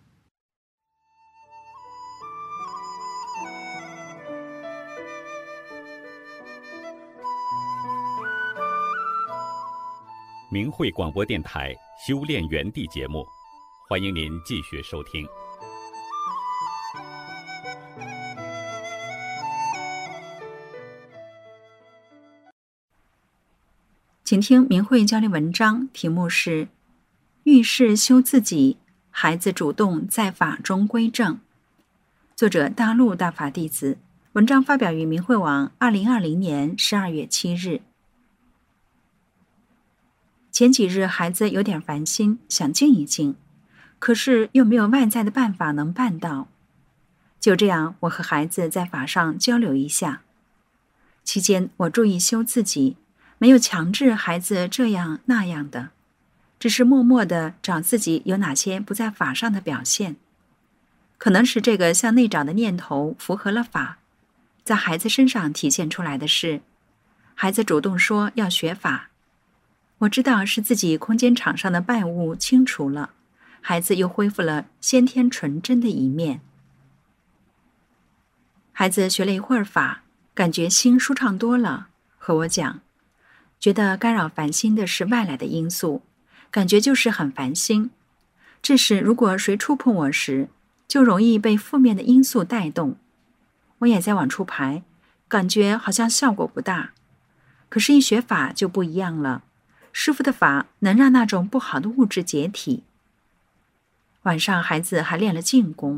明慧广播电台修炼园地节目，欢迎您继续收听。 请听明慧交流文章，题目是遇事修自己，孩子主动在法中归正。作者大陆大法弟子，文章发表于明慧网2020年12月7日。前几日孩子有点烦心，想静一静，可是又没有外在的办法能办到。就这样，我和孩子在法上交流一下。期间我注意修自己，没有强制孩子这样那样的，只是默默地找自己有哪些不在法上的表现。可能是这个向内找的念头符合了法，在孩子身上体现出来的是，孩子主动说要学法。我知道是自己空间场上的败物清除了，孩子又恢复了先天纯真的一面。孩子学了一会儿法，感觉心舒畅多了，和我讲，觉得干扰烦心的是外来的因素，感觉就是很烦心。这时如果谁触碰我时，就容易被负面的因素带动。我也在往出排，感觉好像效果不大。可是一学法就不一样了，师父的法能让那种不好的物质解体。晚上孩子还练了静功。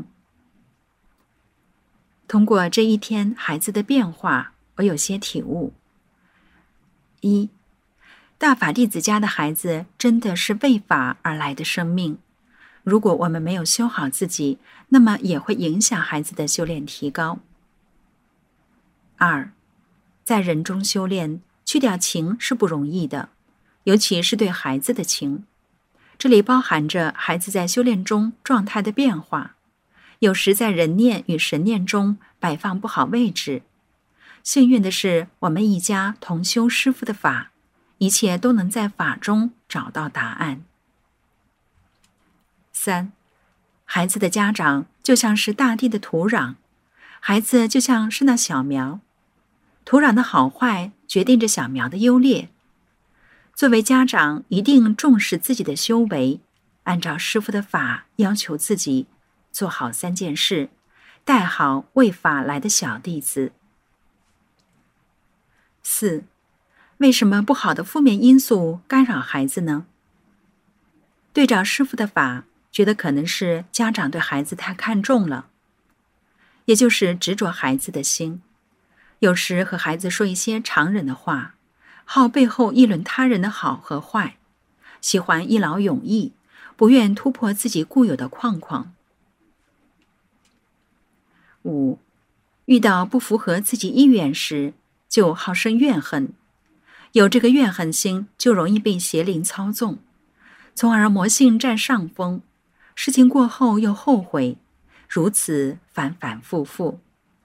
通过这一天孩子的变化，我有些体悟。1. 大法弟子家的孩子真的是为法而来的生命，如果我们没有修好自己，那么也会影响孩子的修炼提高。2. 在人中修炼，去掉情是不容易的，尤其是对孩子的情。这里包含着孩子在修炼中状态的变化，有时在人念与神念中摆放不好位置。 幸运的是，我们一家同修师父的法，一切都能在法中找到答案。3. 孩子的家长就像是大地的土壤，孩子就像是那小苗，土壤的好坏决定着小苗的优劣。作为家长，一定重视自己的修为，按照师父的法要求自己做好3件事，带好为法来的小弟子。4. 为什么不好的负面因素干扰孩子呢？对照师父的法，觉得可能是家长对孩子太看重了，也就是执着孩子的心。有时和孩子说一些常人的话，好背后议论他人的好和坏，喜欢一劳永逸，不愿突破自己固有的框框。5. 遇到不符合自己意愿时，就好生怨恨，有这个怨恨心，就容易被邪灵操纵，从而魔性占上风，事情过后又后悔，如此反反复复。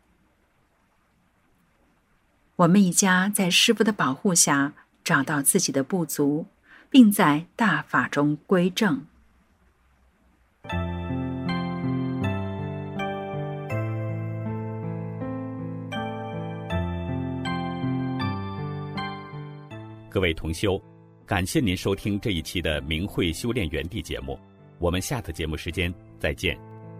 我们一家在师父的保护下找到自己的不足，并在大法中归正。 各位同修，感谢您收听这一期的明慧修炼园地节目，我们下次节目时间再见。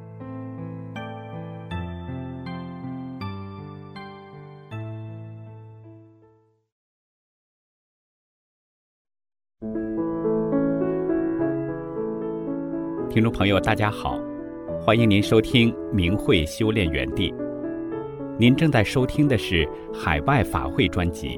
听众朋友大家好，欢迎您收听明慧修炼园地。您正在收听的是海外法会专辑。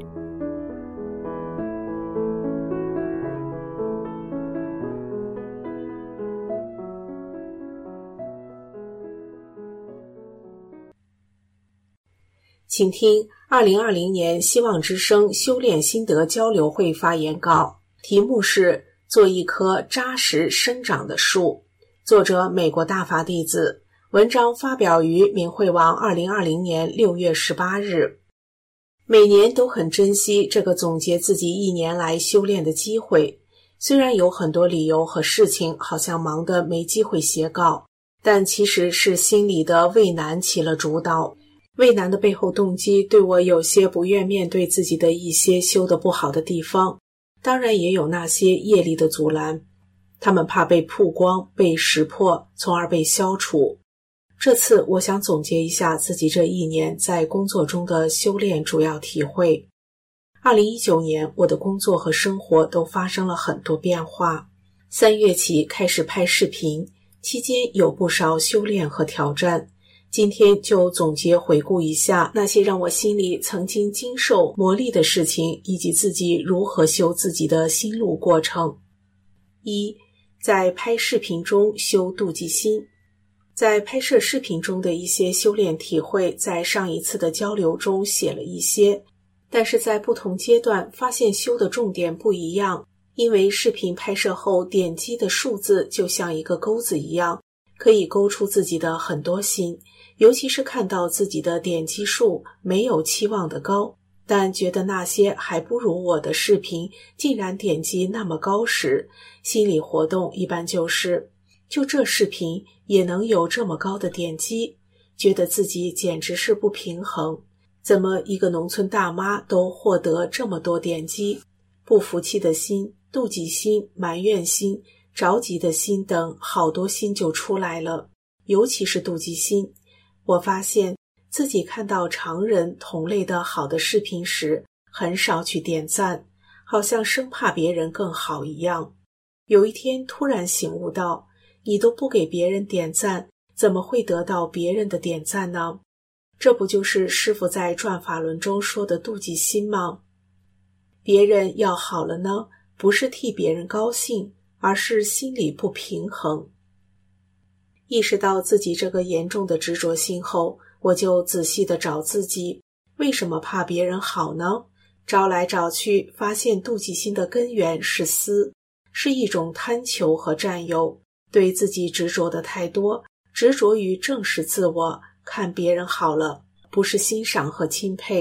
请听2020年希望之声修炼心得交流会发言稿，题目是做一棵扎实生长的树，作者美国大法弟子，文章发表于明慧网2020年6月18日。每年都很珍惜这个总结自己1年来修炼的机会，虽然有很多理由和事情好像忙得没机会写稿，但其实是心里的畏难起了主导。畏难的背后动机，对我有些不愿面对自己的一些修得不好的地方，当然也有那些业力的阻拦，他们怕被曝光、被识破，从而被消除。这次我想总结一下自己这1年在工作中的修炼主要体会。2019年，我的工作和生活都发生了很多变化。3月起开始拍视频，期间有不少修炼和挑战。今天就总结回顾一下那些让我心里曾经经受磨砺的事情，以及自己如何修自己的心路过程。1. 在拍视频中修妒忌心。在拍摄视频中的一些修炼体会，在上一次的交流中写了一些，但是在不同阶段发现修的重点不一样，因为视频拍摄后点击的数字就像一个钩子一样，可以勾出自己的很多心，尤其是看到自己的点击数没有期望的高，但觉得那些还不如我的视频竟然点击那么高时，心理活动一般就是就这视频也能有这么高的点击，觉得自己简直是不平衡，怎么一个农村大妈都获得这么多点击，不服气的心、妒忌心、埋怨心、着急的心等好多心就出来了，尤其是妒忌心。我发现自己看到常人同类的好的视频时，很少去点赞，好像生怕别人更好一样。有一天突然醒悟到，你都不给别人点赞，怎么会得到别人的点赞呢？这不就是师父在转法轮中说的妒忌心吗？别人要好了呢，不是替别人高兴，而是心里不平衡。意识到自己这个严重的执着心后，我就仔细地找自己，为什么怕别人好呢？找来找去，发现妒忌心的根源是私，是一种贪求和占有，对自己执着的太多，执着于正视自我，看别人好了，不是欣赏和钦佩，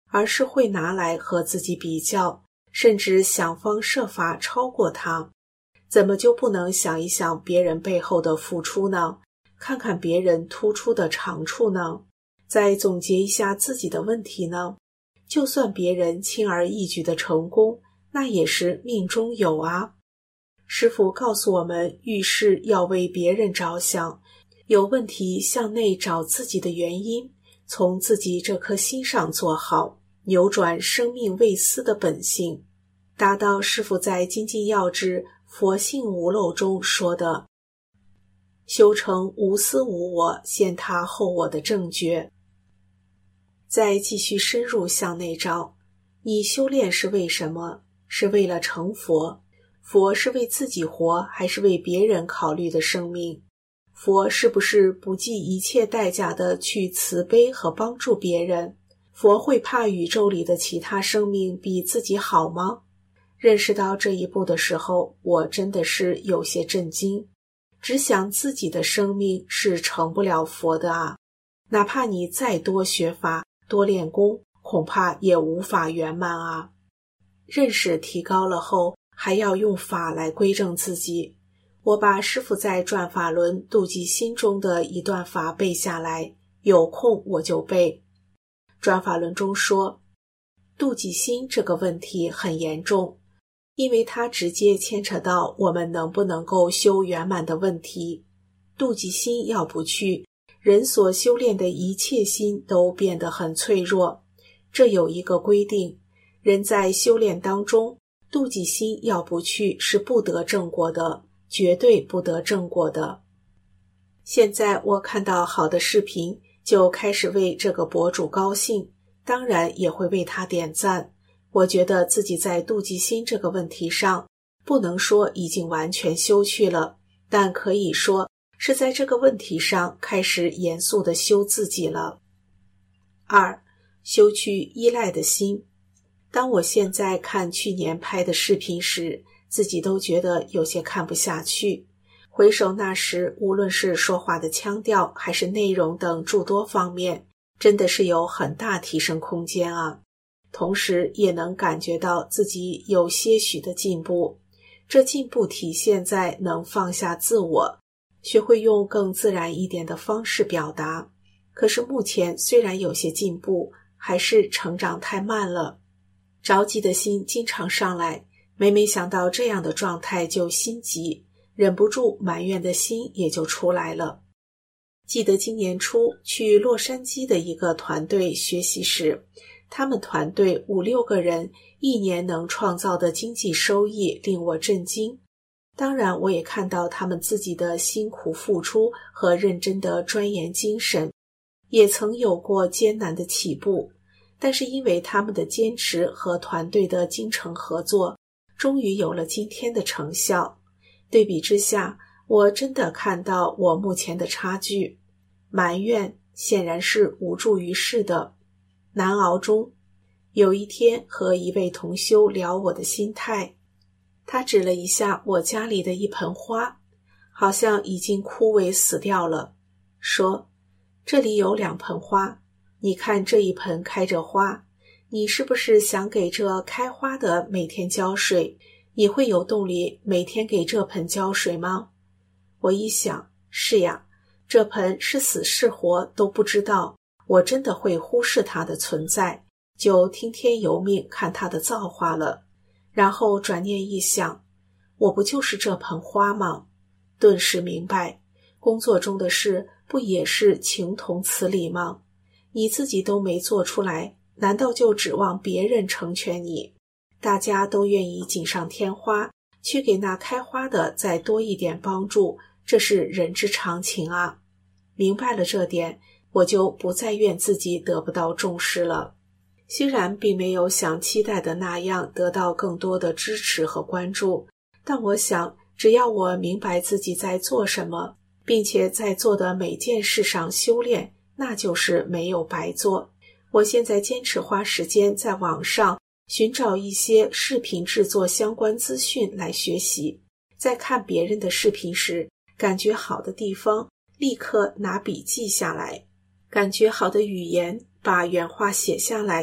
而是会拿来和自己比较，甚至想方设法超过他。怎么就不能想一想别人背后的付出呢？看看别人突出的长处呢？再总结一下自己的问题呢？就算别人轻而易举的成功，那也是命中有啊。师父告诉我们，遇事要为别人着想，有问题向内找自己的原因，从自己这颗心上做好，扭转生命未思的本性，达到师父在精进要旨佛性无漏中说的修成无私无我，先他后我的正觉。再继续深入向内找，你修炼是为什么？是为了成佛？佛是为自己活，还是为别人考虑的生命？佛是不是不计一切代价的去慈悲和帮助别人？佛会怕宇宙里的其他生命比自己好吗？认识到这一步的时候，我真的是有些震惊。只想自己的生命是成不了佛的啊！哪怕你再多学法、多练功，恐怕也无法圆满啊！认识提高了后，还要用法来归正自己。我把师父在转法轮妒忌心中的一段法背下来，有空我就背。转法轮中说，妒忌心这个问题很严重，因为它直接牵扯到我们能不能够修圆满的问题。妒忌心要不去，人所修炼的一切心都变得很脆弱。这有一个规定，人在修炼当中，妒忌心要不去是不得正果的，绝对不得正果的。现在我看到好的视频，就开始为这个博主高兴，当然也会为他点赞。我觉得自己在妒忌心这个问题上，不能说已经完全修去了，但可以说是在这个问题上开始严肃地修自己了。2. 修去依赖的心。当我现在看去年拍的视频时，自己都觉得有些看不下去。回首那时，无论是说话的腔调还是内容等诸多方面，真的是有很大提升空间啊。同时也能感觉到自己有些许的进步，这进步体现在能放下自我，学会用更自然一点的方式表达。可是目前虽然有些进步，还是成长太慢了。着急的心经常上来，每每想到这样的状态就心急，忍不住埋怨的心也就出来了。记得今年初去洛杉矶的一个团队学习时，他们团队5-6个人一年能创造的经济收益令我震惊。当然我也看到他们自己的辛苦付出和认真的钻研精神，也曾有过艰难的起步，但是因为他们的坚持和团队的精诚合作，终于有了今天的成效。对比之下，我真的看到我目前的差距，埋怨显然是无助于事的。难熬中，有一天和一位同修聊我的心态，他指了一下我家里的一盆花，好像已经枯萎死掉了，说，这里有2盆花，你看这一盆开着花，你是不是想给这开花的每天浇水？你会有动力每天给这盆浇水吗？我一想，是呀，这盆是死是活都不知道，我真的会忽视它的存在，就听天由命看它的造化了。然后转念一想，我不就是这盆花吗？顿时明白，工作中的事不也是情同此理吗？你自己都没做出来，难道就指望别人成全你？大家都愿意锦上添花，去给那开花的再多一点帮助，这是人之常情啊。明白了这点，我就不再怨自己得不到重视了。虽然并没有像期待的那样得到更多的支持和关注，但我想只要我明白自己在做什么，并且在做的每件事上修炼，那就是没有白做。我现在坚持花时间在网上寻找一些视频制作相关资讯来学习，在看别人的视频时，感觉好的地方立刻拿笔记下来，感觉好的语言把原话写下来，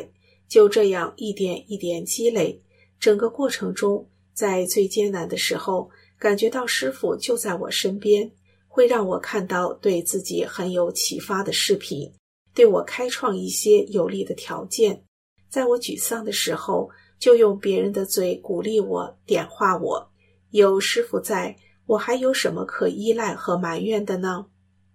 就这样一点一点积累。整个过程中，在最艰难的时候，感觉到师父就在我身边，会让我看到对自己很有启发的视频，对我开创一些有利的条件。在我沮丧的时候，就用别人的嘴鼓励我，点化我。有师父在，我还有什么可依赖和埋怨的呢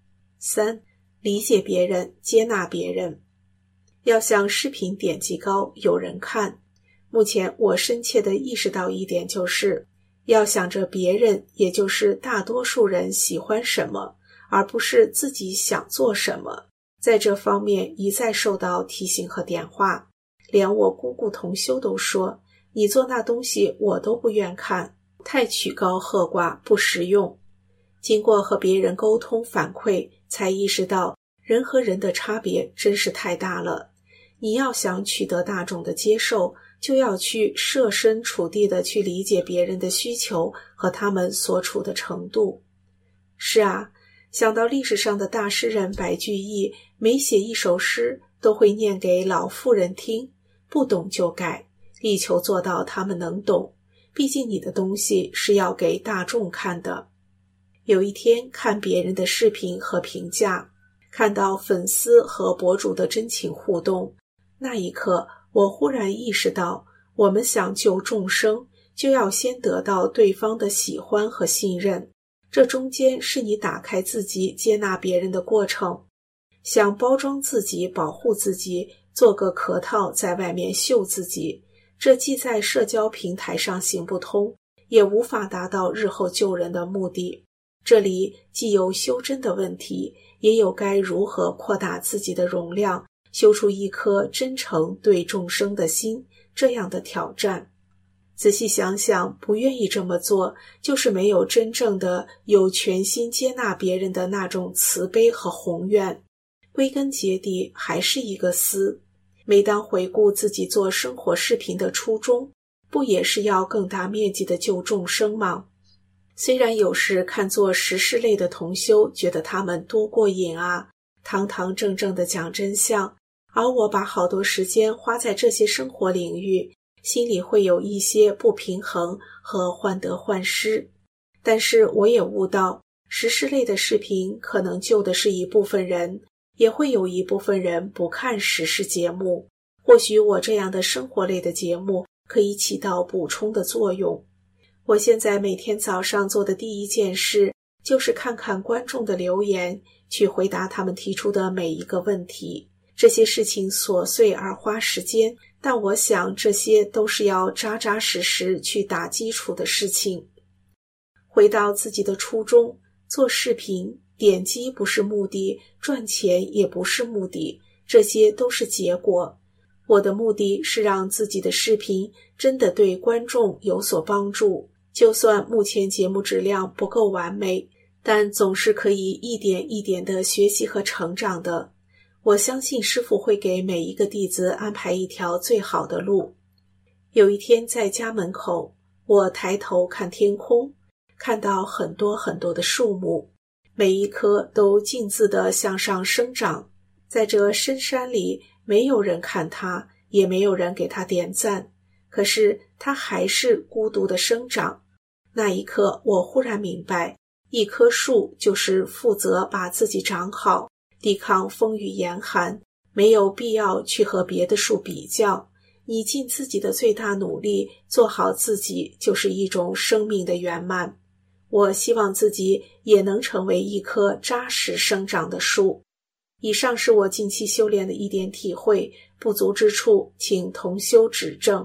？3. 理解别人，接纳别人。要想视频点击高，有人看。目前我深切地意识到一点，就是要想着别人，也就是大多数人喜欢什么，而不是自己想做什么。在这方面一再受到提醒和点化，连我姑姑同修都说，你做那东西我都不愿看，太曲高和寡，不实用。经过和别人沟通反馈，才意识到人和人的差别真是太大了。你要想取得大众的接受，就要去设身处地的去理解别人的需求和他们所处的程度。是啊，想到历史上的大诗人白居易，每写一首诗都会念给老妇人听，不懂就改，力求做到他们能懂。毕竟你的东西是要给大众看的。有一天看别人的视频和评价，看到粉丝和博主的真情互动，那一刻我忽然意识到，我们想救众生，就要先得到对方的喜欢和信任，这中间是你打开自己接纳别人的过程。想包装自己保护自己，做个壳套在外面秀自己，这既在社交平台上行不通，也无法达到日后救人的目的。这里既有修真的问题，也有该如何扩大自己的容量，修出一颗真诚对众生的心，这样的挑战。仔细想想，不愿意这么做，就是没有真正的有全心接纳别人的那种慈悲和宏愿。归根结底还是一个私。每当回顾自己做生活视频的初衷，不也是要更大面积的救众生吗？虽然有时看作时事类的同修，觉得他们多过瘾啊，堂堂正正的讲真相，而我把好多时间花在这些生活领域，心里会有一些不平衡和患得患失。但是我也悟到，时事类的视频可能救的是一部分人，也会有一部分人不看时事节目，或许我这样的生活类的节目可以起到补充的作用。我现在每天早上做的第一件事，就是看看观众的留言，去回答他们提出的每一个问题。这些事情琐碎而花时间，但我想这些都是要扎扎实实去打基础的事情。回到自己的初衷，做视频，点击不是目的，赚钱也不是目的，这些都是结果。我的目的是让自己的视频真的对观众有所帮助，就算目前节目质量不够完美，但总是可以一点一点的学习和成长的。我相信师父会给每一个弟子安排一条最好的路。有一天在家门口，我抬头看天空，看到很多很多的树木，每一棵都径自地向上生长。在这深山里，没有人看它，也没有人给它点赞，可是它还是孤独地生长。那一刻我忽然明白，一棵树就是负责把自己长好，抵抗风雨严寒，没有必要去和别的树比较。你尽自己的最大努力，做好自己，就是一种生命的圆满。我希望自己也能成为一棵扎实生长的树。以上是我近期修炼的一点体会，不足之处请同修指正。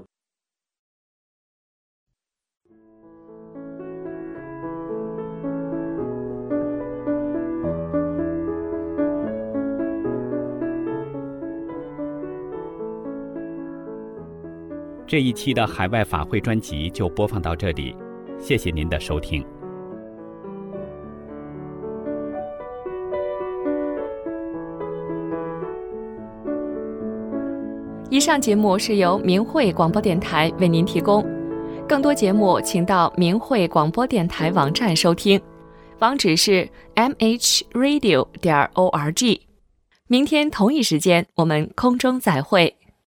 这一期的海外法会专辑就播放到这里，谢谢您的收听。 以上节目是由明慧广播电台为您提供，更多节目请到明慧广播电台网站收听，网址是 mhradio.org。明天同一时间我们空中再会。